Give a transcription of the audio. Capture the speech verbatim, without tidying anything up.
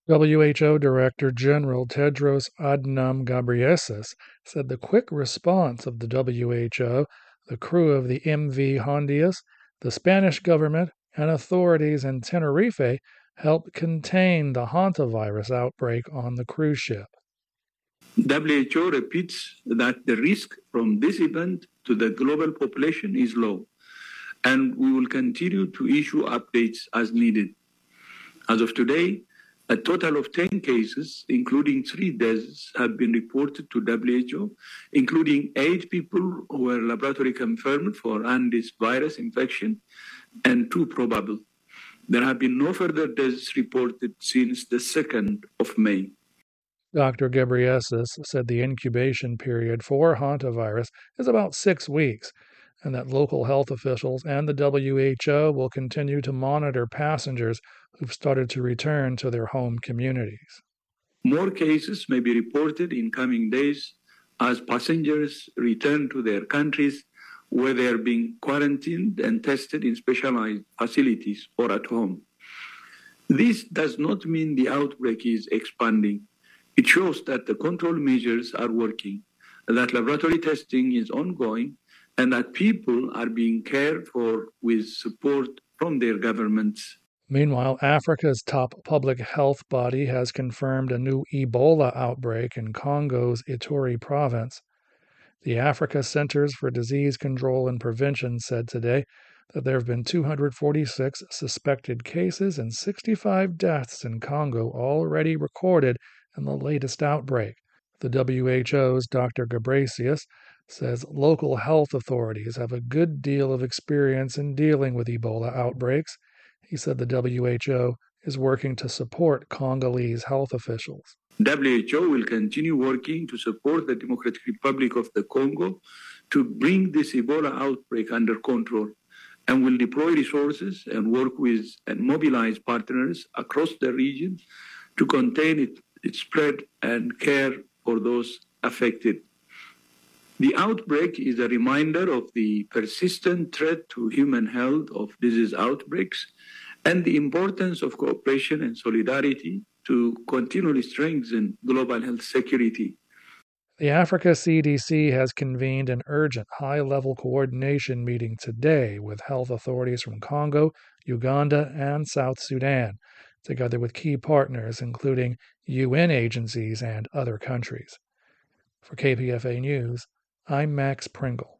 W H O Director General Tedros Adhanom Ghebreyesus said the quick response of the W H O, the crew of the M V Hondius, the Spanish government, and authorities in Tenerife helped contain the hantavirus outbreak on the cruise ship. W H O repeats that the risk from this event to the global population is low, and we will continue to issue updates as needed. As of today, a total of ten cases, including three deaths, have been reported to W H O, including eight people who were laboratory confirmed for Andes virus infection and two probable. There have been no further deaths reported since the second of May. Doctor Ghebreyesus said the incubation period for hantavirus is about six weeks, and that local health officials and the W H O will continue to monitor passengers who've started to return to their home communities. More cases may be reported in coming days as passengers return to their countries where they are being quarantined and tested in specialized facilities or at home. This does not mean the outbreak is expanding. It shows that the control measures are working, that laboratory testing is ongoing, and that people are being cared for with support from their governments. Meanwhile, Africa's top public health body has confirmed a new Ebola outbreak in Congo's Ituri province. The Africa Centers for Disease Control and Prevention said today that there have been two hundred forty-six suspected cases and sixty-five deaths in Congo already recorded in the latest outbreak. The W H O's Doctor Ghebreyesus says local health authorities have a good deal of experience in dealing with Ebola outbreaks. He said the W H O is working to support Congolese health officials. W H O will continue working to support the Democratic Republic of the Congo to bring this Ebola outbreak under control, and will deploy resources and work with and mobilize partners across the region to contain it, its spread and care for those affected. The outbreak is a reminder of the persistent threat to human health of disease outbreaks and the importance of cooperation and solidarity to continually strengthen global health security. The Africa C D C has convened an urgent high-level coordination meeting today with health authorities from Congo, Uganda, and South Sudan, together with key partners including U N agencies and other countries. For K P F A News, I'm Max Pringle.